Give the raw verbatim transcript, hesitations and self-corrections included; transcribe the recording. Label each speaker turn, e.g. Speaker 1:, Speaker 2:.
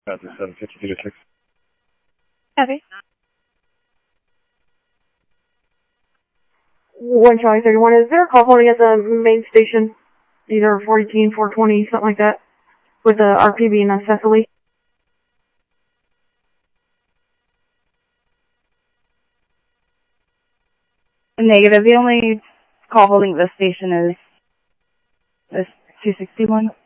Speaker 1: That's a seven fifty-two to six.
Speaker 2: Heavy.
Speaker 3: one Charlie thirty-one, is there a call holding at the main station? Either four eighteen, four twenty, something like that, with the R P B and a Cecily?
Speaker 2: Negative. The only call holding at this station is this two sixty-one.